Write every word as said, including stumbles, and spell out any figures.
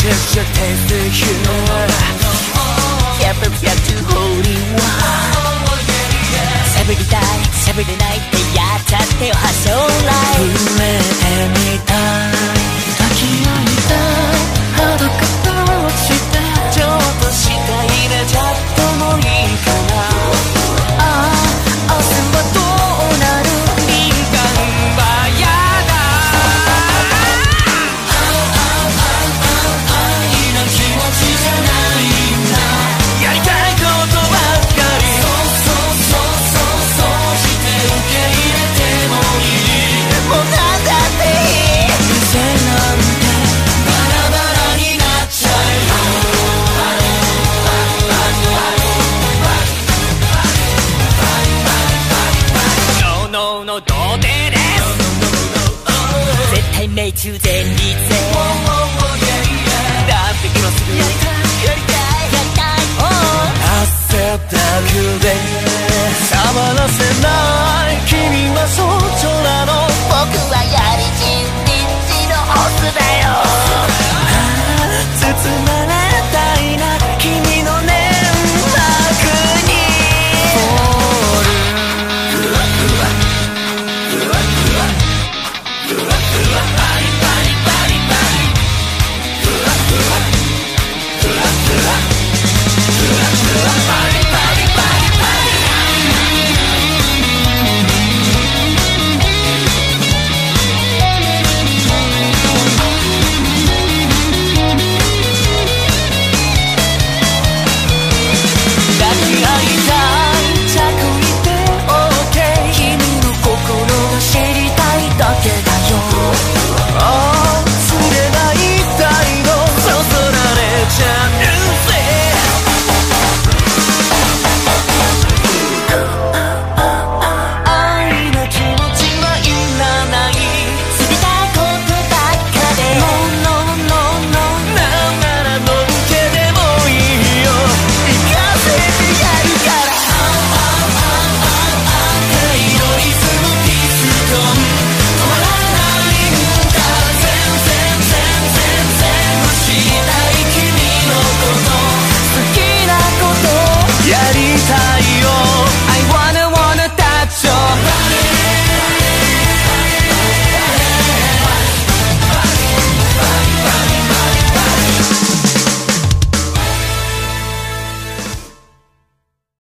just taste you. Yeah, baby, got to hold you. 喋りたい喋れないってやっちゃってよ発想ライブ触れてみたい抱き合いたい裸としてちょっとしたいねちょっともいいかなああ明日はどうなる敏感はやだ愛の気持ちじゃないんだやりたいことばっかりそうそうそうそうそうして受け入れてもいいもうなんだっていい店なんてバラバラになっちゃえよノーノーノー童貞です絶対命中全率で何匹もすぐやりたいやりたいやりたい汗だくで触らせない君はそっちなの僕はやりちん